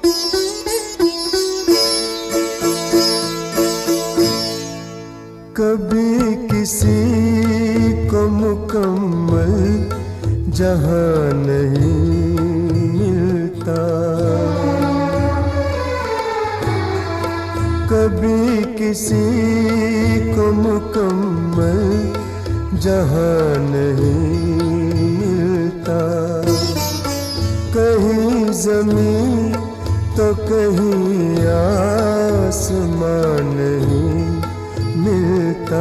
कभी किसी को मुकम्मल जहां नहीं मिलता, कभी किसी को मुकम्मल जहां नहीं मिलता। कहीं ज़मीन तो कहीं आसमान नहीं मिलता।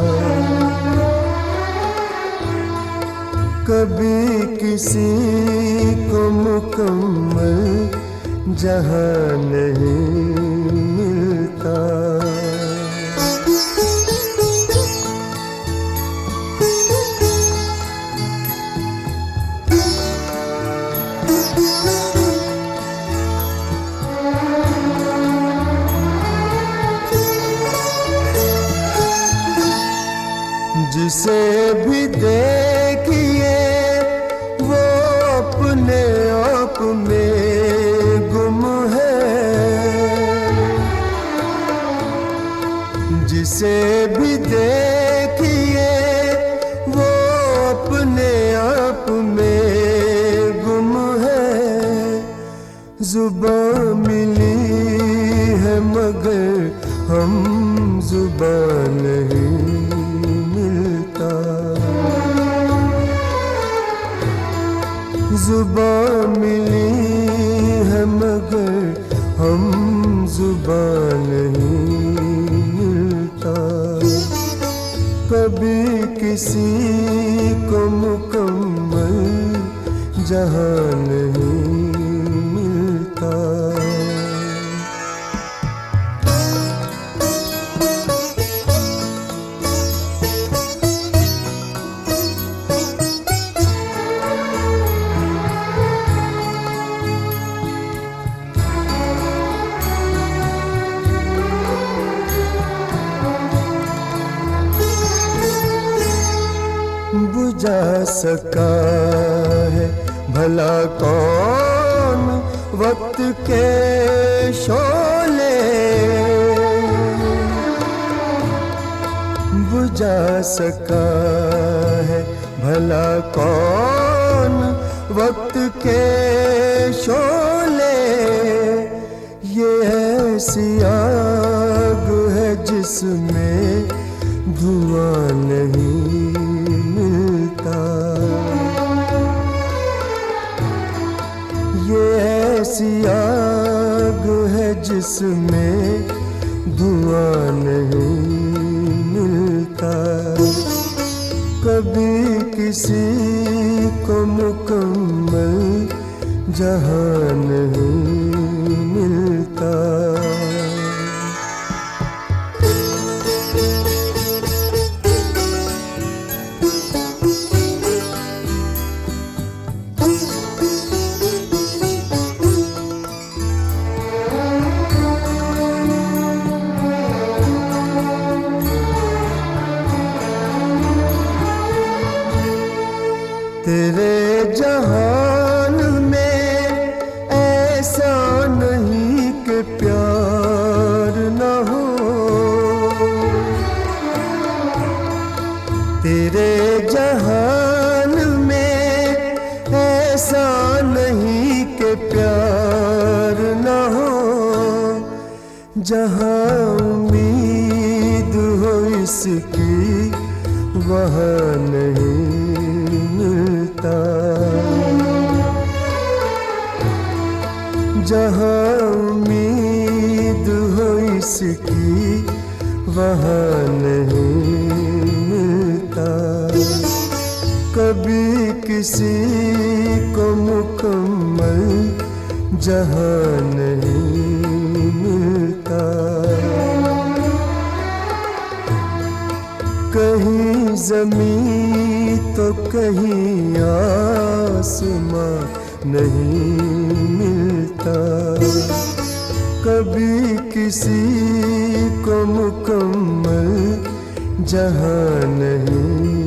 कभी किसी को मुकम्मल जहां नहीं मिलता। जिसे भी देखिए वो अपने आप में गुम है, जिसे भी देखिए वो अपने आप में गुम है। जुबान मिली है मगर हम जुबान नहीं जुबान मिली है मगर हम जुबान नहीं मिलता। कभी किसी को मुकम्मल जहां नहीं मिलता। बुझा सका है भला कौन वक्त के शोले, बुझा सका है भला कौन वक्त के शोले। ये ऐसी आग है जिसमें धुआं नहीं मिलता। ये ऐसी आग है जिसमें धुआं नहीं मिलता। कभी किसी को मुकम्मल जहां नहीं मिलता। तेरे जहान में ऐसा नहीं कि प्यार न हो, तेरे जहान में ऐसा नहीं कि प्यार न हो। जहां उम्मीद हो इसकी वहां नहीं मिलता। जहां उम्मीद हो इसकी वहां नहीं मिलता। कभी किसी को मुकम्मल जहां नहीं मिलता। कहीं ज़मीन तो कहीं आसमां नहीं मिलता। कभी किसी को मुकम्मल जहां नहीं